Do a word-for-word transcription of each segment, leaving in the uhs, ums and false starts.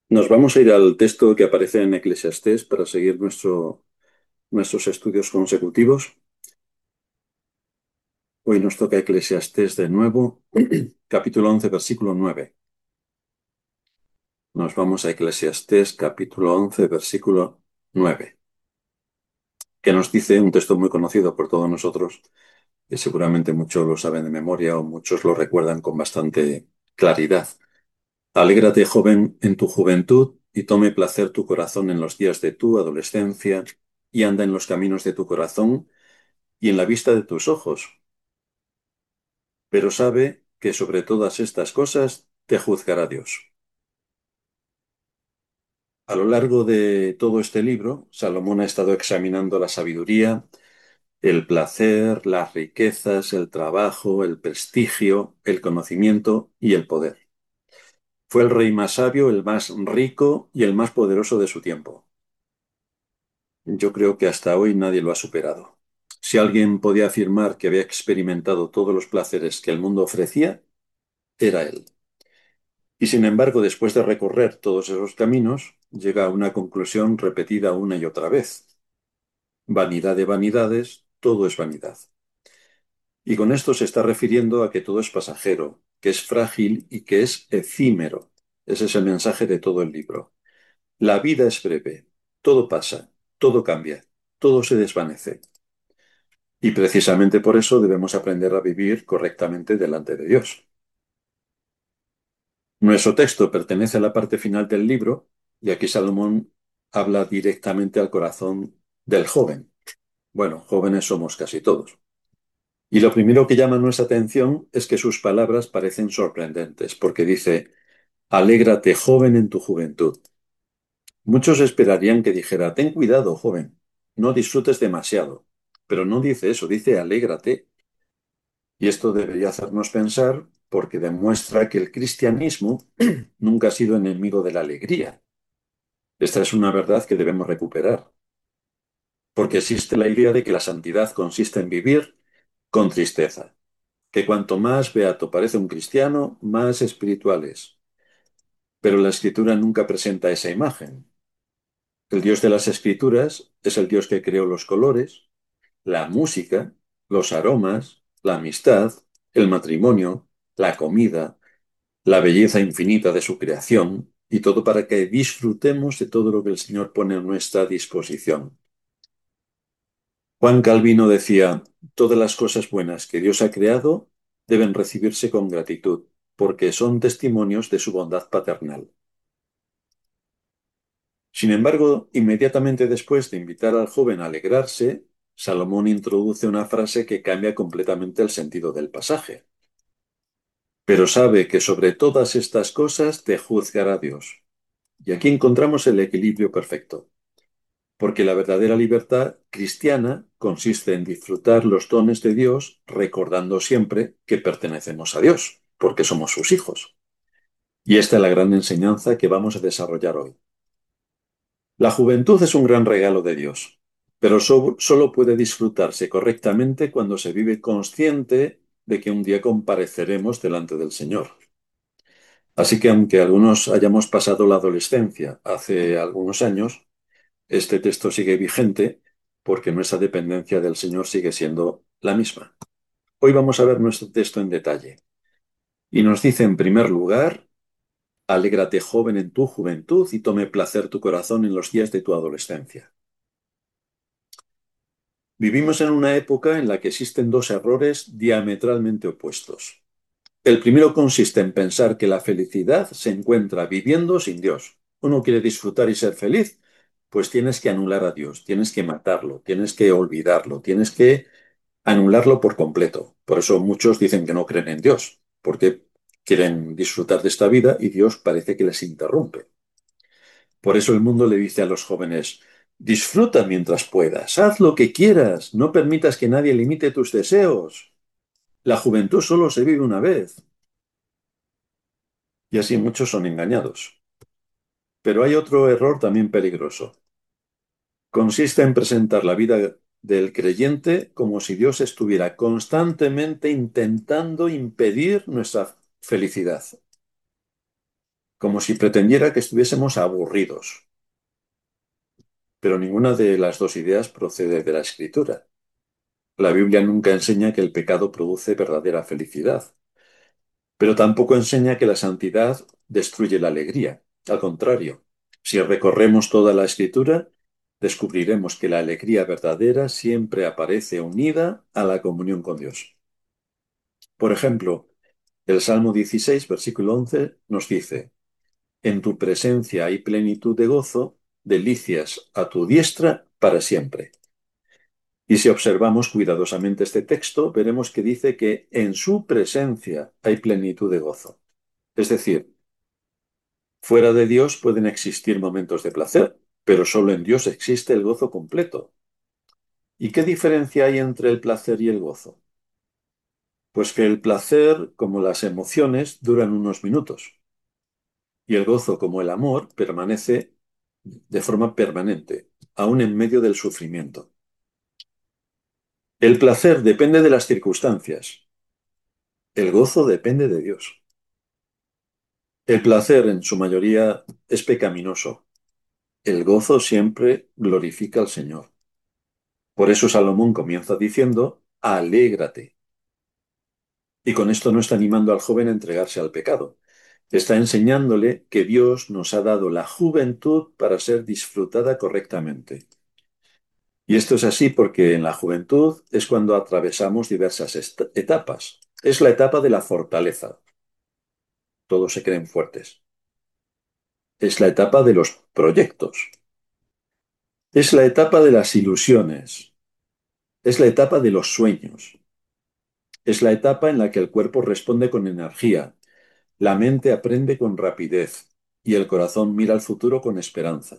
Nos vamos a ir al texto que aparece en Eclesiastés para seguir nuestro, nuestros estudios consecutivos. Hoy nos toca Eclesiastés de nuevo, capítulo once, versículo nueve. Nos vamos a Eclesiastés, capítulo once, versículo nueve, que nos dice un texto muy conocido por todos nosotros, que seguramente muchos lo saben de memoria o muchos lo recuerdan con bastante claridad. Alégrate, joven, en tu juventud, y tome placer tu corazón en los días de tu adolescencia, y anda en los caminos de tu corazón y en la vista de tus ojos. Pero sabe que sobre todas estas cosas te juzgará Dios. A lo largo de todo este libro, Salomón ha estado examinando la sabiduría, el placer, las riquezas, el trabajo, el prestigio, el conocimiento y el poder. Fue el rey más sabio, el más rico y el más poderoso de su tiempo. Yo creo que hasta hoy nadie lo ha superado. Si alguien podía afirmar que había experimentado todos los placeres que el mundo ofrecía, era él. Y sin embargo, después de recorrer todos esos caminos, llega a una conclusión repetida una y otra vez. Vanidad de vanidades, todo es vanidad. Y con esto se está refiriendo a que todo es pasajero, que es frágil y que es efímero. Ese es el mensaje de todo el libro. La vida es breve, todo pasa, todo cambia, todo se desvanece. Y precisamente por eso debemos aprender a vivir correctamente delante de Dios. Nuestro texto pertenece a la parte final del libro y aquí Salomón habla directamente al corazón del joven. Bueno, jóvenes somos casi todos. Y lo primero que llama nuestra atención es que sus palabras parecen sorprendentes, porque dice, alégrate, joven, en tu juventud. Muchos esperarían que dijera, ten cuidado, joven, no disfrutes demasiado. Pero no dice eso, dice, alégrate. Y esto debería hacernos pensar porque demuestra que el cristianismo nunca ha sido enemigo de la alegría. Esta es una verdad que debemos recuperar, porque existe la idea de que la santidad consiste en vivir con tristeza, que cuanto más beato parece un cristiano, más espiritual es. Pero la Escritura nunca presenta esa imagen. El Dios de las Escrituras es el Dios que creó los colores, la música, los aromas, la amistad, el matrimonio, la comida, la belleza infinita de su creación, y todo para que disfrutemos de todo lo que el Señor pone a nuestra disposición. Juan Calvino decía, todas las cosas buenas que Dios ha creado deben recibirse con gratitud, porque son testimonios de su bondad paternal. Sin embargo, inmediatamente después de invitar al joven a alegrarse, Salomón introduce una frase que cambia completamente el sentido del pasaje. Pero sabe que sobre todas estas cosas te juzgará Dios. Y aquí encontramos el equilibrio perfecto, porque la verdadera libertad cristiana consiste en disfrutar los dones de Dios recordando siempre que pertenecemos a Dios, porque somos sus hijos. Y esta es la gran enseñanza que vamos a desarrollar hoy. La juventud es un gran regalo de Dios, pero so- solo puede disfrutarse correctamente cuando se vive consciente de que un día compareceremos delante del Señor. Así que aunque algunos hayamos pasado la adolescencia hace algunos años, este texto sigue vigente porque nuestra dependencia del Señor sigue siendo la misma. Hoy vamos a ver nuestro texto en detalle. Y nos dice en primer lugar, alégrate joven en tu juventud y tome placer tu corazón en los días de tu adolescencia. Vivimos en una época en la que existen dos errores diametralmente opuestos. El primero consiste en pensar que la felicidad se encuentra viviendo sin Dios. Uno quiere disfrutar y ser feliz, pues tienes que anular a Dios, tienes que matarlo, tienes que olvidarlo, tienes que anularlo por completo. Por eso muchos dicen que no creen en Dios, porque quieren disfrutar de esta vida y Dios parece que les interrumpe. Por eso el mundo le dice a los jóvenes, disfruta mientras puedas, haz lo que quieras, no permitas que nadie limite tus deseos. La juventud solo se vive una vez. Y así muchos son engañados. Pero hay otro error también peligroso. Consiste en presentar la vida del creyente como si Dios estuviera constantemente intentando impedir nuestra felicidad. como si pretendiera que estuviésemos aburridos. Pero ninguna de las dos ideas procede de la Escritura. La Biblia nunca enseña que el pecado produce verdadera felicidad, pero tampoco enseña que la santidad destruye la alegría. Al contrario, si recorremos toda la Escritura, descubriremos que la alegría verdadera siempre aparece unida a la comunión con Dios. Por ejemplo, el Salmo dieciséis, versículo once, nos dice: En tu presencia hay plenitud de gozo, delicias a tu diestra para siempre. Y si observamos cuidadosamente este texto, veremos que dice que en su presencia hay plenitud de gozo. Es decir, fuera de Dios pueden existir momentos de placer, pero solo en Dios existe el gozo completo. ¿Y qué diferencia hay entre el placer y el gozo? Pues que el placer, como las emociones, duran unos minutos, y el gozo, como el amor, permanece de forma permanente, aún en medio del sufrimiento. El placer depende de las circunstancias, el gozo depende de Dios. El placer, en su mayoría, es pecaminoso. El gozo siempre glorifica al Señor. Por eso Salomón comienza diciendo: alégrate. Y con esto no está animando al joven a entregarse al pecado. Está enseñándole que Dios nos ha dado la juventud para ser disfrutada correctamente. Y esto es así porque en la juventud es cuando atravesamos diversas etapas. Es la etapa de la fortaleza. Todos se creen fuertes. Es la etapa de los proyectos. Es la etapa de las ilusiones. Es la etapa de los sueños. Es la etapa en la que el cuerpo responde con energía, la mente aprende con rapidez y el corazón mira al futuro con esperanza.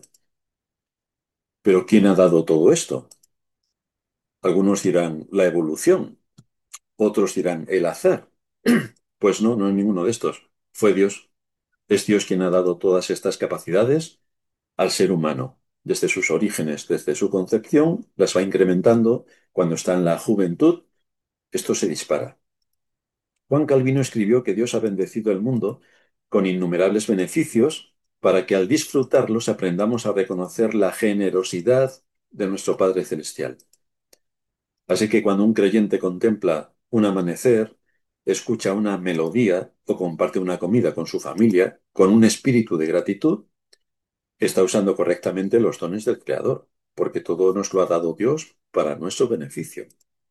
Pero ¿quién ha dado todo esto? Algunos dirán la evolución, otros dirán el hacer. Pues no, no es ninguno de estos. Fue Dios. Es Dios quien ha dado todas estas capacidades al ser humano. Desde sus orígenes, desde su concepción, las va incrementando. Cuando está en la juventud, esto se dispara. Juan Calvino escribió que Dios ha bendecido el mundo con innumerables beneficios para que al disfrutarlos aprendamos a reconocer la generosidad de nuestro Padre Celestial. Así que cuando un creyente contempla un amanecer, escucha una melodía o comparte una comida con su familia con un espíritu de gratitud, está usando correctamente los dones del Creador, porque todo nos lo ha dado Dios para nuestro beneficio.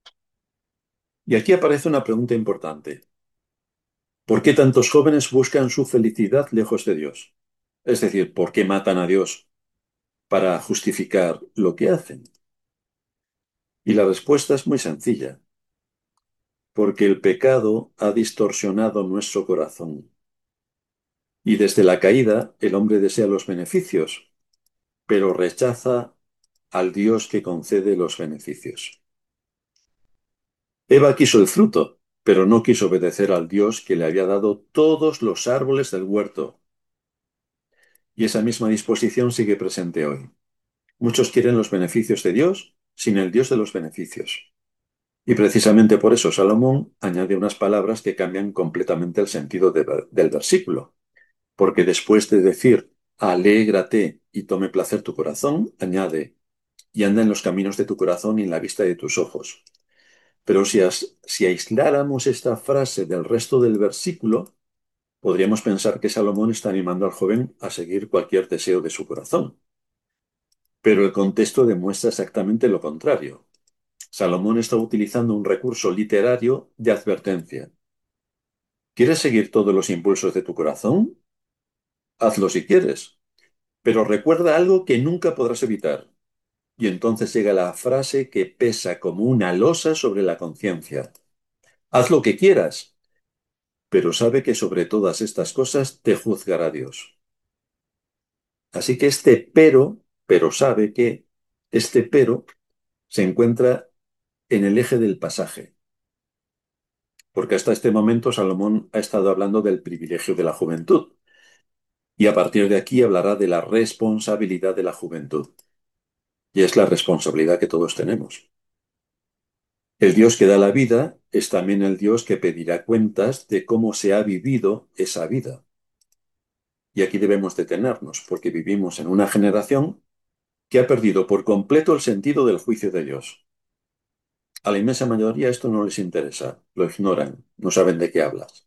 Y aquí aparece una pregunta importante. ¿Por qué tantos jóvenes buscan su felicidad lejos de Dios? Es decir, ¿por qué matan a Dios para justificar lo que hacen? Y la respuesta es muy sencilla. Porque el pecado ha distorsionado nuestro corazón. Y desde la caída, el hombre desea los beneficios, pero rechaza al Dios que concede los beneficios. Eva quiso el fruto, pero no quiso obedecer al Dios que le había dado todos los árboles del huerto. Y esa misma disposición sigue presente hoy. Muchos quieren los beneficios de Dios sin el Dios de los beneficios. Y precisamente por eso Salomón añade unas palabras que cambian completamente el sentido de, del versículo. Porque después de decir, alégrate y tome placer tu corazón, añade, y anda en los caminos de tu corazón y en la vista de tus ojos. Pero si, as, si aisláramos esta frase del resto del versículo, podríamos pensar que Salomón está animando al joven a seguir cualquier deseo de su corazón. Pero el contexto demuestra exactamente lo contrario. Salomón está utilizando un recurso literario de advertencia. ¿Quieres seguir todos los impulsos de tu corazón? Hazlo si quieres, pero recuerda algo que nunca podrás evitar. Y entonces llega la frase que pesa como una losa sobre la conciencia. Haz lo que quieras, pero sabe que sobre todas estas cosas te juzgará Dios. Así que este pero, pero sabe que este pero se encuentra en el eje del pasaje. Porque hasta este momento Salomón ha estado hablando del privilegio de la juventud. Y a partir de aquí hablará de la responsabilidad de la juventud. Y es la responsabilidad que todos tenemos. El Dios que da la vida es también el Dios que pedirá cuentas de cómo se ha vivido esa vida. Y aquí debemos detenernos, porque vivimos en una generación que ha perdido por completo el sentido del juicio de Dios. A la inmensa mayoría esto no les interesa, lo ignoran, no saben de qué hablas.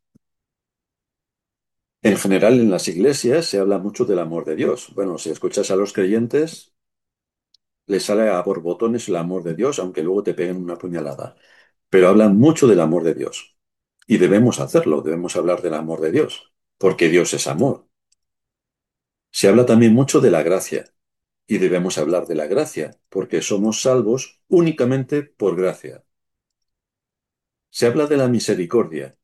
En general, en las iglesias se habla mucho del amor de Dios. Bueno, si escuchas a los creyentes, les sale a borbotones el amor de Dios, aunque luego te peguen una puñalada. Pero hablan mucho del amor de Dios. Y debemos hacerlo, debemos hablar del amor de Dios, porque Dios es amor. Se habla también mucho de la gracia, y debemos hablar de la gracia, porque somos salvos únicamente por gracia. Se habla de la misericordia.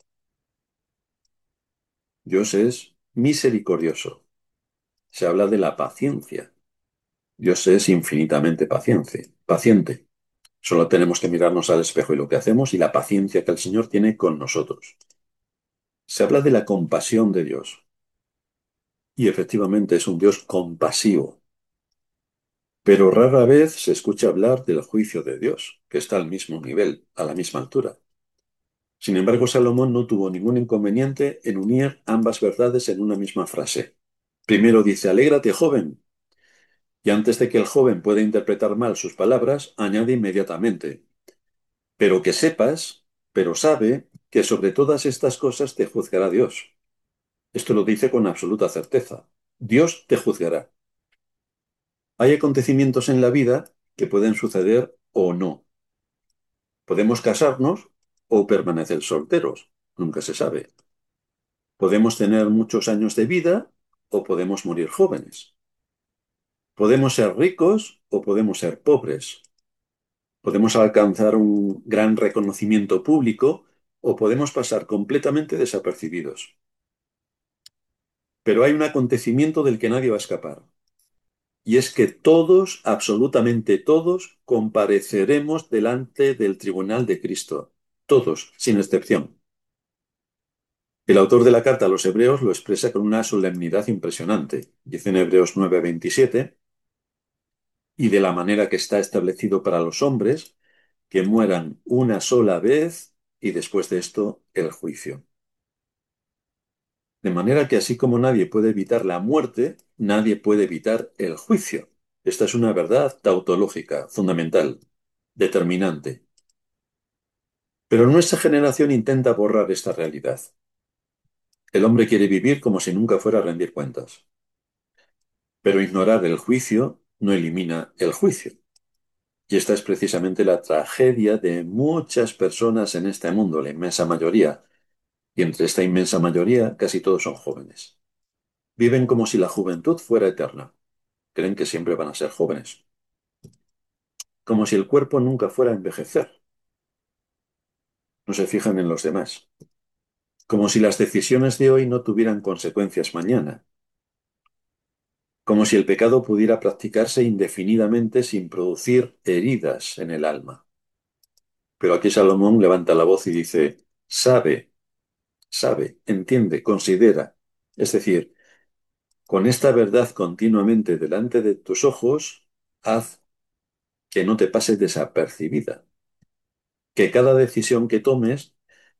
Dios es misericordioso. Se habla de la paciencia. Dios es infinitamente paciente, paciente. Solo tenemos que mirarnos al espejo y lo que hacemos y la paciencia que el Señor tiene con nosotros. Se habla de la compasión de Dios. Y efectivamente es un Dios compasivo. Pero rara vez se escucha hablar del juicio de Dios, que está al mismo nivel, a la misma altura. Sin embargo, Salomón no tuvo ningún inconveniente en unir ambas verdades en una misma frase. Primero dice, alégrate, joven. Y antes de que el joven pueda interpretar mal sus palabras, añade inmediatamente, pero que sepas, pero sabe, que sobre todas estas cosas te juzgará Dios. Esto lo dice con absoluta certeza. Dios te juzgará. Hay acontecimientos en la vida que pueden suceder o no. Podemos casarnos o permanecer solteros. Nunca se sabe. Podemos tener muchos años de vida o podemos morir jóvenes. Podemos ser ricos o podemos ser pobres. Podemos alcanzar un gran reconocimiento público o podemos pasar completamente desapercibidos. Pero hay un acontecimiento del que nadie va a escapar. Y es que todos, absolutamente todos, compareceremos delante del tribunal de Cristo. Todos, sin excepción. El autor de la carta a los Hebreos lo expresa con una solemnidad impresionante. Dice en Hebreos nueve veintisiete, y de la manera que está establecido para los hombres, que mueran una sola vez y después de esto el juicio. De manera que así como nadie puede evitar la muerte, nadie puede evitar el juicio. Esta es una verdad tautológica, fundamental, determinante. Pero nuestra generación intenta borrar esta realidad. El hombre quiere vivir como si nunca fuera a rendir cuentas. Pero ignorar el juicio no elimina el juicio. Y esta es precisamente la tragedia de muchas personas en este mundo, la inmensa mayoría. Y entre esta inmensa mayoría, casi todos son jóvenes. Viven como si la juventud fuera eterna. Creen que siempre van a ser jóvenes. Como si el cuerpo nunca fuera a envejecer. No se fijan en los demás. Como si las decisiones de hoy no tuvieran consecuencias mañana. Como si el pecado pudiera practicarse indefinidamente sin producir heridas en el alma. Pero aquí Salomón levanta la voz y dice, sabe, sabe, entiende, considera. Es decir, con esta verdad continuamente delante de tus ojos, haz que no te pase desapercibida. Que cada decisión que tomes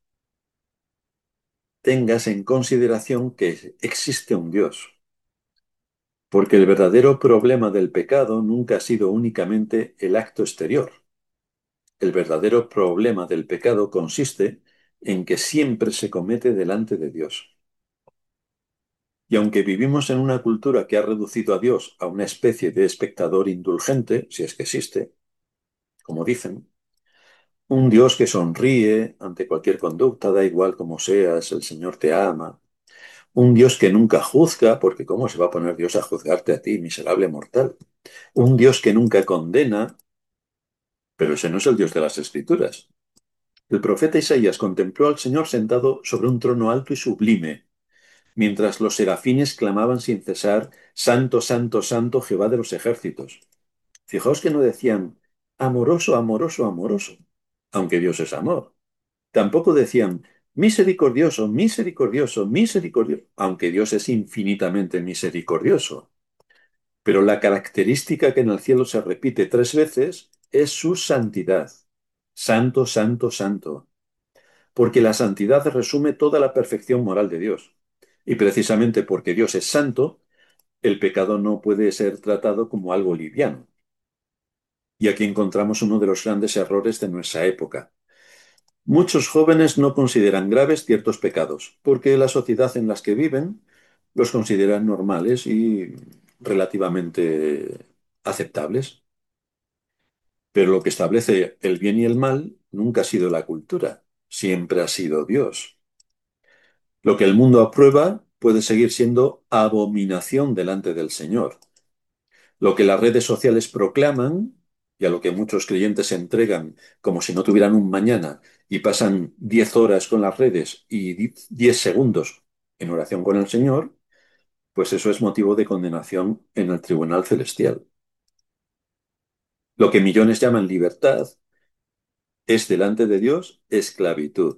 tengas en consideración que existe un Dios. Porque el verdadero problema del pecado nunca ha sido únicamente el acto exterior. El verdadero problema del pecado consiste en que siempre se comete delante de Dios. Y aunque vivimos en una cultura que ha reducido a Dios a una especie de espectador indulgente, si es que existe, como dicen, un Dios que sonríe ante cualquier conducta, da igual como seas, el Señor te ama. Un Dios que nunca juzga, porque ¿cómo se va a poner Dios a juzgarte a ti, miserable mortal? Un Dios que nunca condena, pero ese no es el Dios de las Escrituras. El profeta Isaías contempló al Señor sentado sobre un trono alto y sublime, mientras los serafines clamaban sin cesar, Santo, Santo, Santo, Jehová de los ejércitos. Fijaos que no decían, amoroso, amoroso, amoroso, aunque Dios es amor. Tampoco decían, misericordioso, misericordioso, misericordioso, aunque Dios es infinitamente misericordioso. Pero la característica que en el cielo se repite tres veces es su santidad. Santo, santo, santo. Porque la santidad resume toda la perfección moral de Dios. Y precisamente porque Dios es santo, el pecado no puede ser tratado como algo liviano. Y aquí encontramos uno de los grandes errores de nuestra época. Muchos jóvenes no consideran graves ciertos pecados, porque la sociedad en la que viven los considera normales y relativamente aceptables. Pero lo que establece el bien y el mal nunca ha sido la cultura, siempre ha sido Dios. Lo que el mundo aprueba puede seguir siendo abominación delante del Señor. Lo que las redes sociales proclaman y a lo que muchos creyentes se entregan como si no tuvieran un mañana y pasan diez horas con las redes y di- diez segundos en oración con el Señor, pues eso es motivo de condenación en el tribunal celestial. Lo que millones llaman libertad es delante de Dios esclavitud.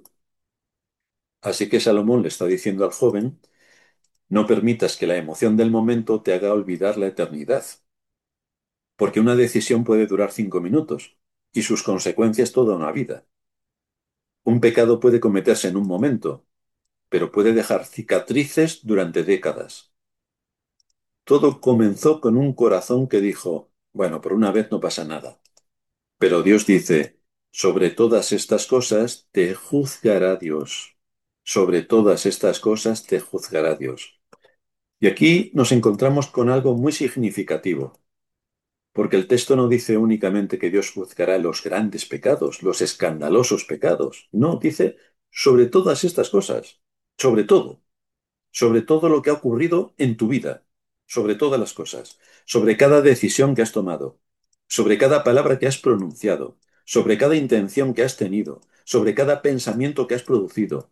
Así que Salomón le está diciendo al joven, no permitas que la emoción del momento te haga olvidar la eternidad, porque una decisión puede durar cinco minutos y sus consecuencias toda una vida. Un pecado puede cometerse en un momento, pero puede dejar cicatrices durante décadas. Todo comenzó con un corazón que dijo, bueno, por una vez no pasa nada. Pero Dios dice, sobre todas estas cosas te juzgará Dios. Sobre todas estas cosas te juzgará Dios. Y aquí nos encontramos con algo muy significativo, porque el texto no dice únicamente que Dios juzgará los grandes pecados, los escandalosos pecados. No, dice sobre todas estas cosas, sobre todo, sobre todo lo que ha ocurrido en tu vida, sobre todas las cosas, sobre cada decisión que has tomado, sobre cada palabra que has pronunciado, sobre cada intención que has tenido, sobre cada pensamiento que has producido,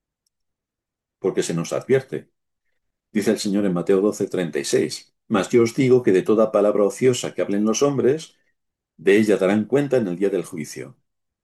porque se nos advierte. Dice el Señor en Mateo doce treinta y seis, mas yo os digo que de toda palabra ociosa que hablen los hombres, de ella darán cuenta en el día del juicio.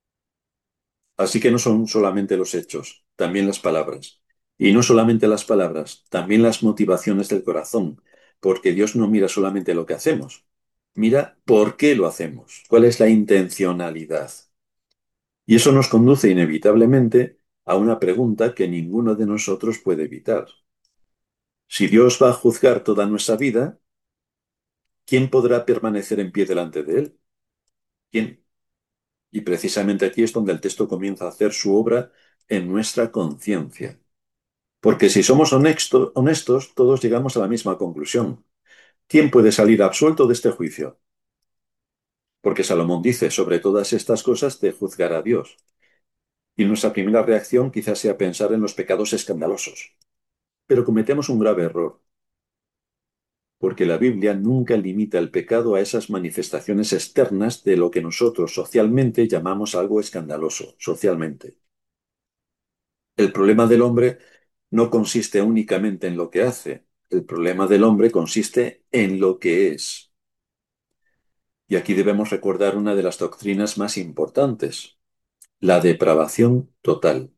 Así que no son solamente los hechos, también las palabras. Y no solamente las palabras, también las motivaciones del corazón, porque Dios no mira solamente lo que hacemos, mira por qué lo hacemos, cuál es la intencionalidad. Y eso nos conduce inevitablemente a una pregunta que ninguno de nosotros puede evitar. Si Dios va a juzgar toda nuestra vida, ¿quién podrá permanecer en pie delante de Él? ¿Quién? Y precisamente aquí es donde el texto comienza a hacer su obra en nuestra conciencia. Porque si somos honesto- honestos, todos llegamos a la misma conclusión. ¿Quién puede salir absuelto de este juicio? Porque Salomón dice, sobre todas estas cosas te juzgará Dios. Y nuestra primera reacción quizás sea pensar en los pecados escandalosos. Pero cometemos un grave error, porque la Biblia nunca limita el pecado a esas manifestaciones externas de lo que nosotros socialmente llamamos algo escandaloso, socialmente. El problema del hombre no consiste únicamente en lo que hace, el problema del hombre consiste en lo que es. Y aquí debemos recordar una de las doctrinas más importantes, la depravación total.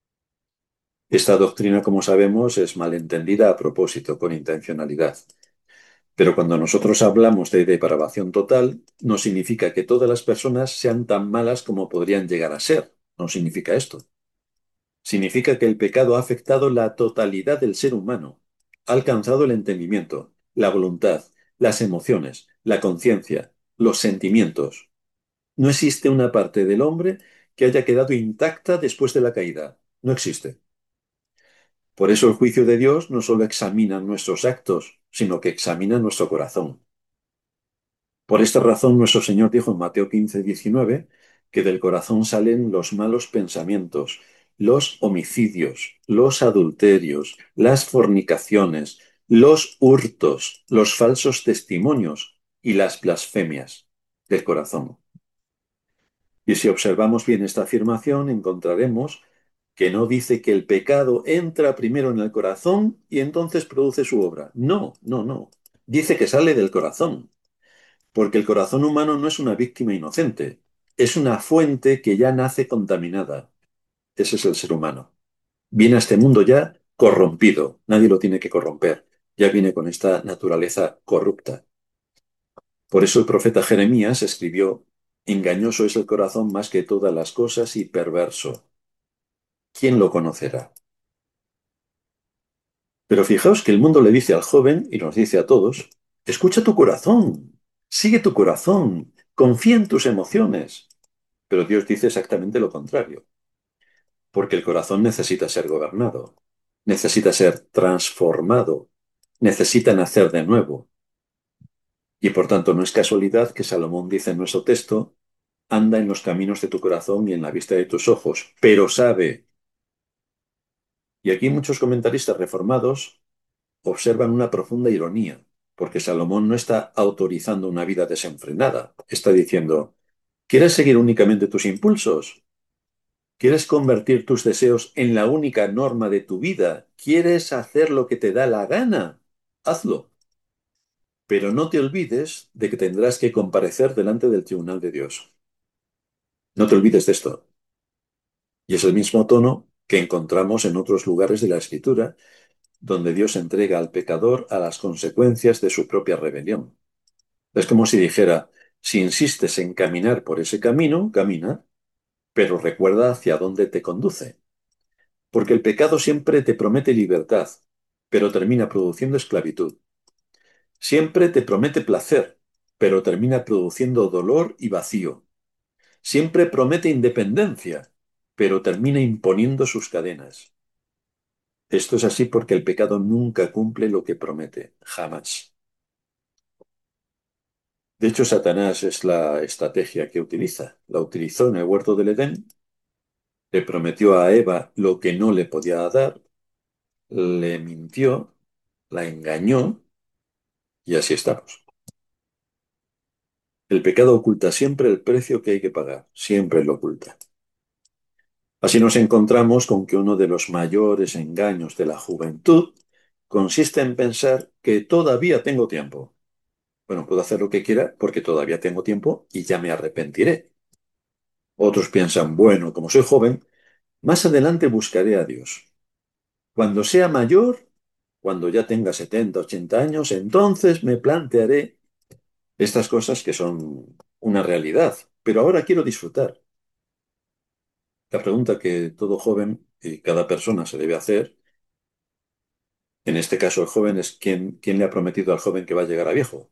Esta doctrina, como sabemos, es malentendida a propósito, con intencionalidad. Pero cuando nosotros hablamos de depravación total, no significa que todas las personas sean tan malas como podrían llegar a ser. No significa esto. Significa que el pecado ha afectado la totalidad del ser humano. Ha alcanzado el entendimiento, la voluntad, las emociones, la conciencia, los sentimientos. No existe una parte del hombre que haya quedado intacta después de la caída. No existe. Por eso el juicio de Dios no solo examina nuestros actos, sino que examina nuestro corazón. Por esta razón nuestro Señor dijo en Mateo quince diecinueve que del corazón salen los malos pensamientos, los homicidios, los adulterios, las fornicaciones, los hurtos, los falsos testimonios y las blasfemias del corazón. Y si observamos bien esta afirmación, encontraremos que no dice que el pecado entra primero en el corazón y entonces produce su obra. No, no, no. Dice que sale del corazón, porque el corazón humano no es una víctima inocente, es una fuente que ya nace contaminada. Ese es el ser humano. Viene a este mundo ya corrompido, nadie lo tiene que corromper, ya viene con esta naturaleza corrupta. Por eso el profeta Jeremías escribió, engañoso es el corazón más que todas las cosas y perverso. ¿Quién lo conocerá? Pero fijaos que el mundo le dice al joven, y nos dice a todos, escucha tu corazón, sigue tu corazón, confía en tus emociones. Pero Dios dice exactamente lo contrario, porque el corazón necesita ser gobernado, necesita ser transformado, necesita nacer de nuevo. Y por tanto no es casualidad que Salomón dice en nuestro texto, anda en los caminos de tu corazón y en la vista de tus ojos, pero sabe. Y aquí muchos comentaristas reformados observan una profunda ironía, porque Salomón no está autorizando una vida desenfrenada. Está diciendo, ¿quieres seguir únicamente tus impulsos? ¿Quieres convertir tus deseos en la única norma de tu vida? ¿Quieres hacer lo que te da la gana? Hazlo. Pero no te olvides de que tendrás que comparecer delante del tribunal de Dios. No te olvides de esto. Y es el mismo tono que encontramos en otros lugares de la Escritura, donde Dios entrega al pecador a las consecuencias de su propia rebelión. Es como si dijera, si insistes en caminar por ese camino, camina, pero recuerda hacia dónde te conduce. Porque el pecado siempre te promete libertad, pero termina produciendo esclavitud. Siempre te promete placer, pero termina produciendo dolor y vacío. Siempre promete independencia, pero termina imponiendo sus cadenas. Esto es así porque el pecado nunca cumple lo que promete, jamás. De hecho, Satanás es la estrategia que utiliza. La utilizó en el huerto del Edén, le prometió a Eva lo que no le podía dar, le mintió, la engañó y así estamos. El pecado oculta siempre el precio que hay que pagar, siempre lo oculta. Así nos encontramos con que uno de los mayores engaños de la juventud consiste en pensar que todavía tengo tiempo. Bueno, puedo hacer lo que quiera porque todavía tengo tiempo y ya me arrepentiré. Otros piensan, bueno, como soy joven, más adelante buscaré a Dios. Cuando sea mayor, cuando ya tenga setenta, ochenta años, entonces me plantearé estas cosas que son una realidad. Pero ahora quiero disfrutar. La pregunta que todo joven y cada persona se debe hacer, en este caso el joven, es ¿quién, quién le ha prometido al joven que va a llegar a viejo?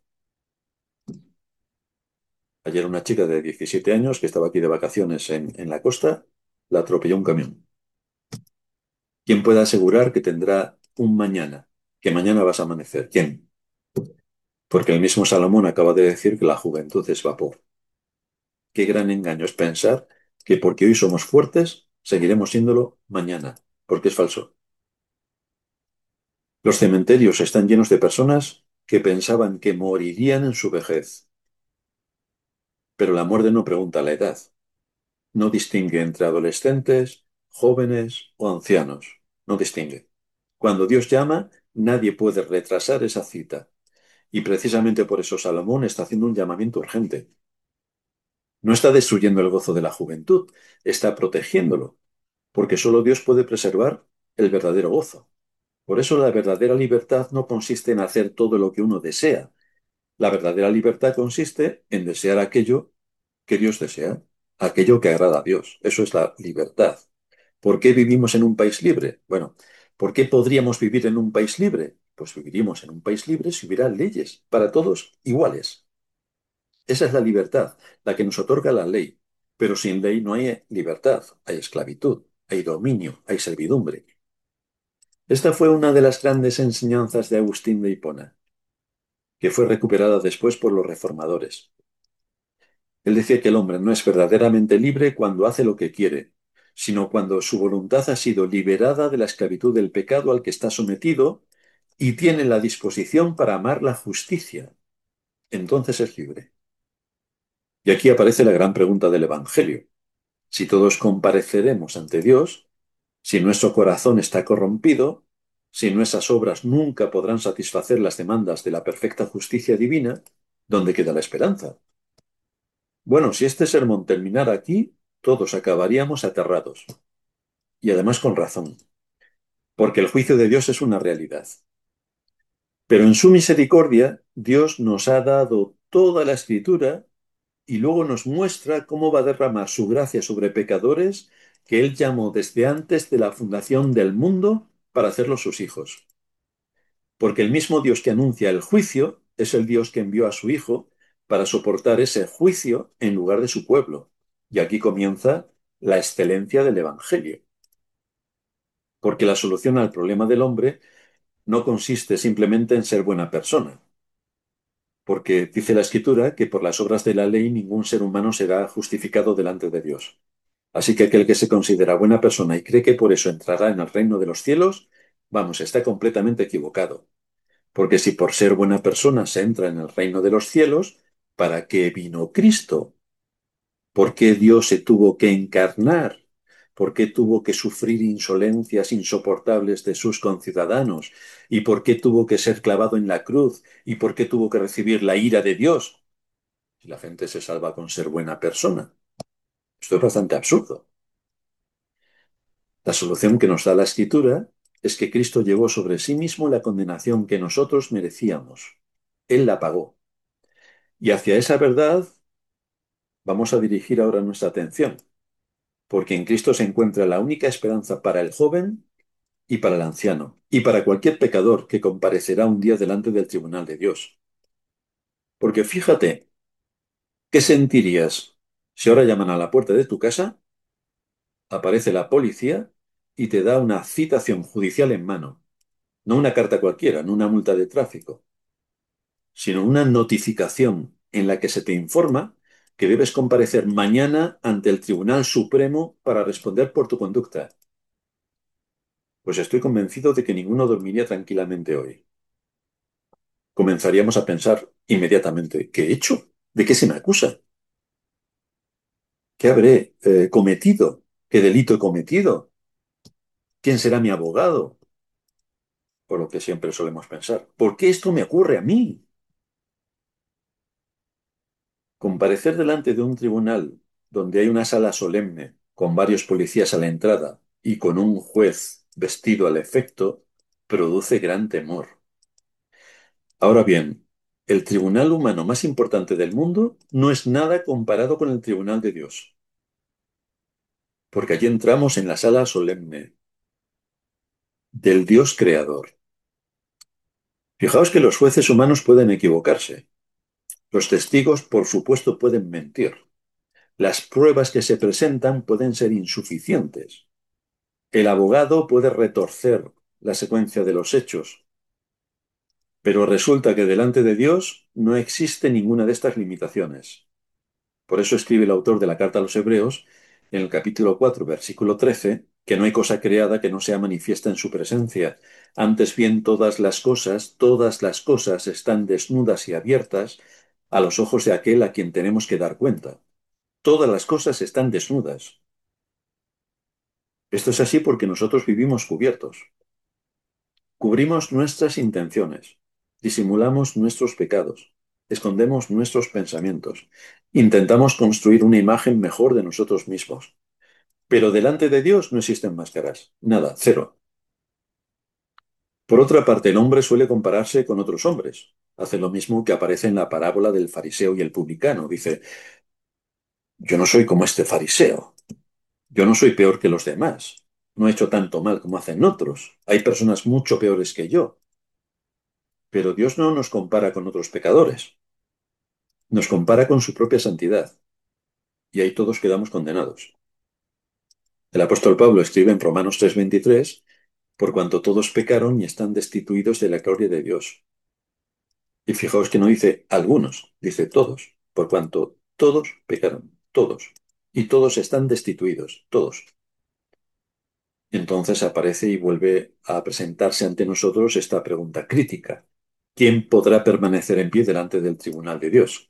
Ayer una chica de diecisiete años que estaba aquí de vacaciones en, en la costa, la atropelló un camión. ¿Quién puede asegurar que tendrá un mañana? Que mañana vas a amanecer. ¿Quién? Porque el mismo Salomón acaba de decir que la juventud es vapor. Qué gran engaño es pensar que porque hoy somos fuertes, seguiremos siéndolo mañana, porque es falso. Los cementerios están llenos de personas que pensaban que morirían en su vejez. Pero la muerte no pregunta la edad, no distingue entre adolescentes, jóvenes o ancianos. No distingue. Cuando Dios llama, nadie puede retrasar esa cita. Y precisamente por eso Salomón está haciendo un llamamiento urgente. No está destruyendo el gozo de la juventud, está protegiéndolo, porque solo Dios puede preservar el verdadero gozo. Por eso la verdadera libertad no consiste en hacer todo lo que uno desea. La verdadera libertad consiste en desear aquello que Dios desea, aquello que agrada a Dios. Eso es la libertad. ¿Por qué vivimos en un país libre? Bueno, ¿por qué podríamos vivir en un país libre? Pues viviríamos en un país libre si hubiera leyes para todos iguales. Esa es la libertad, la que nos otorga la ley. Pero sin ley no hay libertad, hay esclavitud, hay dominio, hay servidumbre. Esta fue una de las grandes enseñanzas de Agustín de Hipona, que fue recuperada después por los reformadores. Él decía que el hombre no es verdaderamente libre cuando hace lo que quiere, sino cuando su voluntad ha sido liberada de la esclavitud del pecado al que está sometido y tiene la disposición para amar la justicia. Entonces es libre. Y aquí aparece la gran pregunta del Evangelio. Si todos compareceremos ante Dios, si nuestro corazón está corrompido, si nuestras obras nunca podrán satisfacer las demandas de la perfecta justicia divina, ¿dónde queda la esperanza? Bueno, si este sermón terminara aquí, todos acabaríamos aterrados. Y además con razón, porque el juicio de Dios es una realidad. Pero en su misericordia, Dios nos ha dado toda la escritura y luego nos muestra cómo va a derramar su gracia sobre pecadores que Él llamó desde antes de la fundación del mundo para hacerlos sus hijos. porque el mismo Dios que anuncia el juicio es el Dios que envió a su Hijo para soportar ese juicio en lugar de su pueblo. Y aquí comienza la excelencia del Evangelio, porque la solución al problema del hombre no consiste simplemente en ser buena persona, porque dice la Escritura que por las obras de la ley ningún ser humano será justificado delante de Dios. Así que aquel que se considera buena persona y cree que por eso entrará en el reino de los cielos, vamos, está completamente equivocado. Porque si por ser buena persona se entra en el reino de los cielos, ¿para qué vino Cristo? ¿Por qué Dios se tuvo que encarnar? ¿Por qué tuvo que sufrir insolencias insoportables de sus conciudadanos? ¿Y por qué tuvo que ser clavado en la cruz? ¿Y por qué tuvo que recibir la ira de Dios? Si la gente se salva con ser buena persona. Esto es bastante absurdo. La solución que nos da la Escritura es que Cristo llevó sobre sí mismo la condenación que nosotros merecíamos. Él la pagó. Y hacia esa verdad vamos a dirigir ahora nuestra atención, porque en Cristo se encuentra la única esperanza para el joven y para el anciano, y para cualquier pecador que comparecerá un día delante del tribunal de Dios. Porque fíjate, ¿qué sentirías si ahora llaman a la puerta de tu casa, aparece la policía y te da una citación judicial en mano? No una carta cualquiera, no una multa de tráfico, sino una notificación en la que se te informa que debes comparecer mañana ante el Tribunal Supremo para responder por tu conducta. Pues estoy convencido de que ninguno dormiría tranquilamente hoy. Comenzaríamos a pensar inmediatamente, ¿qué he hecho? ¿De qué se me acusa? ¿Qué habré eh, cometido? ¿Qué delito he cometido? ¿Quién será mi abogado? Por lo que siempre solemos pensar, ¿por qué esto me ocurre a mí? Comparecer delante de un tribunal donde hay una sala solemne con varios policías a la entrada y con un juez vestido al efecto produce gran temor. Ahora bien, el tribunal humano más importante del mundo no es nada comparado con el tribunal de Dios, porque allí entramos en la sala solemne del Dios creador. Fijaos que los jueces humanos pueden equivocarse, los testigos, por supuesto, pueden mentir, las pruebas que se presentan pueden ser insuficientes. El abogado puede retorcer la secuencia de los hechos, pero resulta que delante de Dios no existe ninguna de estas limitaciones. Por eso escribe el autor de la carta a los Hebreos, en el capítulo cuatro, versículo trece, que no hay cosa creada que no sea manifiesta en su presencia. Antes bien, todas las cosas, todas las cosas están desnudas y abiertas a los ojos de aquel a quien tenemos que dar cuenta. Todas las cosas están desnudas. Esto es así porque nosotros vivimos cubiertos. Cubrimos nuestras intenciones, disimulamos nuestros pecados, escondemos nuestros pensamientos, intentamos construir una imagen mejor de nosotros mismos. Pero delante de Dios no existen máscaras, nada, cero. Por otra parte, el hombre suele compararse con otros hombres. Hace lo mismo que aparece en la parábola del fariseo y el publicano. Dice, yo no soy como este fariseo, yo no soy peor que los demás, no he hecho tanto mal como hacen otros, hay personas mucho peores que yo. Pero Dios no nos compara con otros pecadores, nos compara con su propia santidad, y ahí todos quedamos condenados. El apóstol Pablo escribe en Romanos tres veintitrés, por cuanto todos pecaron y están destituidos de la gloria de Dios. Y fijaos que no dice algunos, dice todos, por cuanto todos pecaron, todos, y todos están destituidos, todos. Entonces aparece y vuelve a presentarse ante nosotros esta pregunta crítica. ¿Quién podrá permanecer en pie delante del tribunal de Dios?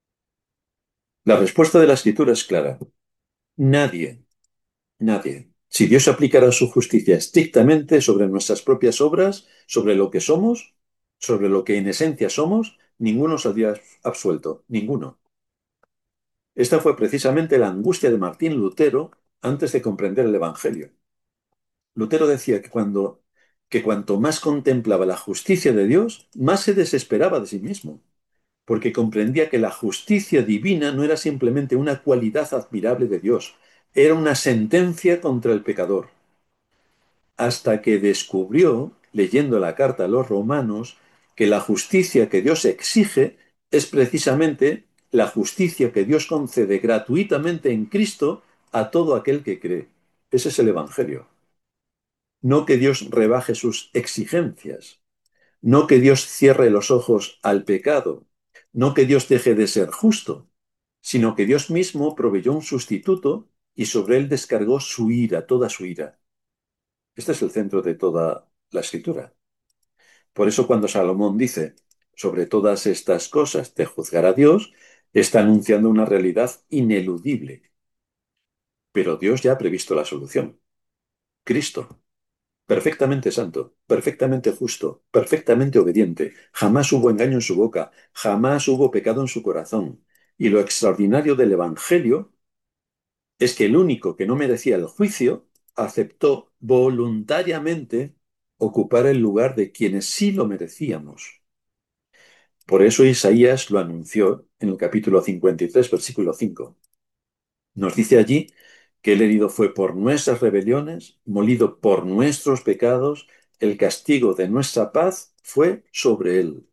La respuesta de la Escritura es clara. Nadie, nadie. Si Dios aplicara su justicia estrictamente sobre nuestras propias obras, sobre lo que somos, sobre lo que en esencia somos, ninguno saldría absuelto, ninguno. Esta fue precisamente la angustia de Martín Lutero antes de comprender el Evangelio. Lutero decía que, cuando, que cuanto más contemplaba la justicia de Dios, más se desesperaba de sí mismo, porque comprendía que la justicia divina no era simplemente una cualidad admirable de Dios, era una sentencia contra el pecador, hasta que descubrió leyendo la carta a los romanos, que la justicia que Dios exige es precisamente la justicia que Dios concede gratuitamente en Cristo a todo aquel que cree. Ese es el Evangelio. No que Dios rebaje sus exigencias, no que Dios cierre los ojos al pecado, no que Dios deje de ser justo, sino que Dios mismo proveyó un sustituto y sobre él descargó su ira, toda su ira. Este es el centro de toda la escritura. Por eso cuando Salomón dice, sobre todas estas cosas te juzgará Dios, está anunciando una realidad ineludible. Pero Dios ya ha previsto la solución. Cristo, perfectamente santo, perfectamente justo, perfectamente obediente. Jamás hubo engaño en su boca, jamás hubo pecado en su corazón. Y lo extraordinario del Evangelio es que el único que no merecía el juicio aceptó voluntariamente ocupar el lugar de quienes sí lo merecíamos. Por eso Isaías lo anunció en el capítulo cincuenta y tres, versículo cinco. Nos dice allí que el herido fue por nuestras rebeliones, molido por nuestros pecados, el castigo de nuestra paz fue sobre él.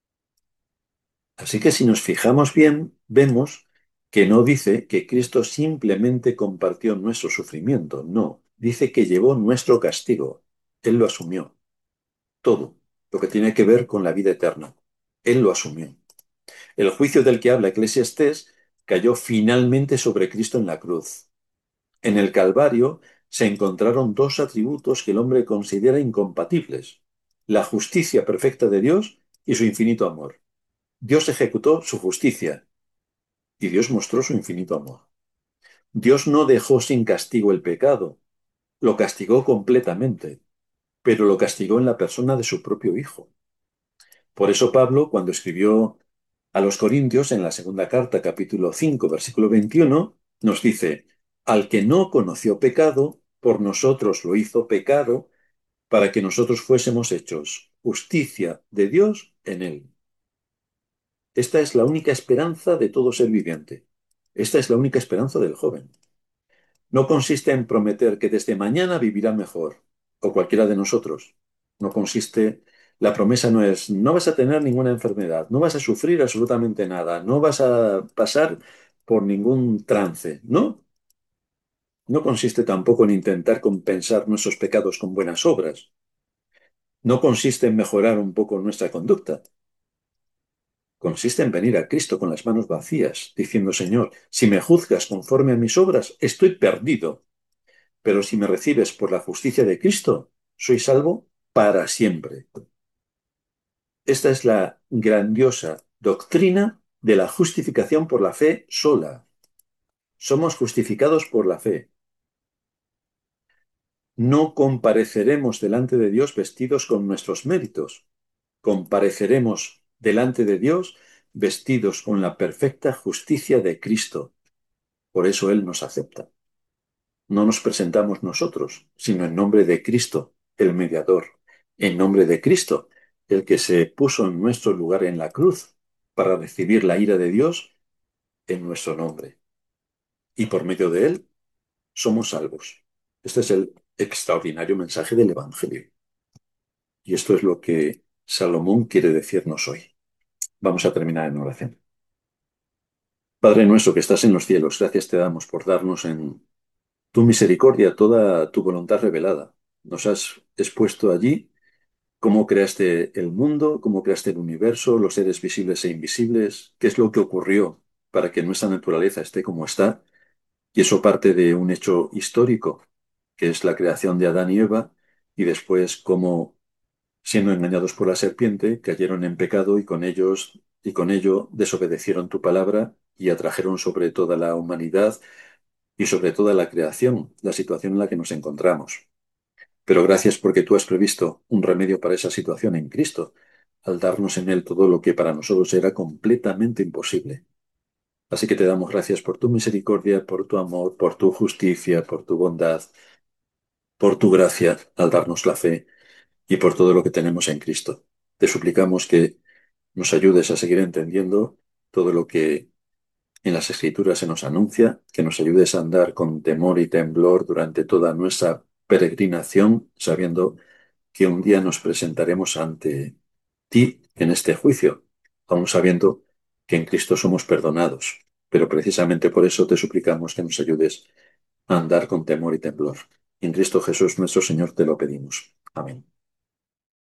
Así que si nos fijamos bien, vemos que no dice que Cristo simplemente compartió nuestro sufrimiento, no, dice que llevó nuestro castigo. Él lo asumió, todo, lo que tiene que ver con la vida eterna. Él lo asumió. El juicio del que habla Eclesiastés cayó finalmente sobre Cristo en la cruz. En el Calvario se encontraron dos atributos que el hombre considera incompatibles: la justicia perfecta de Dios y su infinito amor. Dios ejecutó su justicia y Dios mostró su infinito amor. Dios no dejó sin castigo el pecado, lo castigó completamente, pero lo castigó en la persona de su propio Hijo. Por eso Pablo, cuando escribió a los Corintios en la segunda carta, capítulo cinco, versículo veintiuno, nos dice, al que no conoció pecado, por nosotros lo hizo pecado, para que nosotros fuésemos hechos justicia de Dios en él. Esta es la única esperanza de todo ser viviente. Esta es la única esperanza del joven. No consiste en prometer que desde mañana vivirá mejor, o cualquiera de nosotros. No consiste, la promesa no es, no vas a tener ninguna enfermedad, no vas a sufrir absolutamente nada, no vas a pasar por ningún trance, ¿no? No consiste tampoco en intentar compensar nuestros pecados con buenas obras. No consiste en mejorar un poco nuestra conducta. Consiste en venir a Cristo con las manos vacías, diciendo, Señor, si me juzgas conforme a mis obras, estoy perdido. Pero si me recibes por la justicia de Cristo, soy salvo para siempre. Esta es la grandiosa doctrina de la justificación por la fe sola. Somos justificados por la fe. No compareceremos delante de Dios vestidos con nuestros méritos. Compareceremos delante de Dios vestidos con la perfecta justicia de Cristo. Por eso Él nos acepta. No nos presentamos nosotros, sino en nombre de Cristo, el mediador, en nombre de Cristo, el que se puso en nuestro lugar en la cruz para recibir la ira de Dios en nuestro nombre. Y por medio de él somos salvos. Este es el extraordinario mensaje del Evangelio. Y esto es lo que Salomón quiere decirnos hoy. Vamos a terminar en oración. Padre nuestro que estás en los cielos, gracias te damos por darnos en tu misericordia toda tu voluntad revelada. Nos has expuesto allí cómo creaste el mundo, cómo creaste el universo, los seres visibles e invisibles, qué es lo que ocurrió para que nuestra naturaleza esté como está. Y eso parte de un hecho histórico, que es la creación de Adán y Eva, y después cómo, siendo engañados por la serpiente, cayeron en pecado y con ellos y con ello desobedecieron tu palabra y atrajeron sobre toda la humanidad y sobre toda la creación la situación en la que nos encontramos. Pero gracias porque tú has previsto un remedio para esa situación en Cristo, al darnos en él todo lo que para nosotros era completamente imposible. Así que te damos gracias por tu misericordia, por tu amor, por tu justicia, por tu bondad, por tu gracia al darnos la fe y por todo lo que tenemos en Cristo. Te suplicamos que nos ayudes a seguir entendiendo todo lo que en las Escrituras se nos anuncia, que nos ayudes a andar con temor y temblor durante toda nuestra peregrinación, sabiendo que un día nos presentaremos ante ti en este juicio, aun sabiendo que en Cristo somos perdonados. Pero precisamente por eso te suplicamos que nos ayudes a andar con temor y temblor. En Cristo Jesús nuestro Señor te lo pedimos. Amén.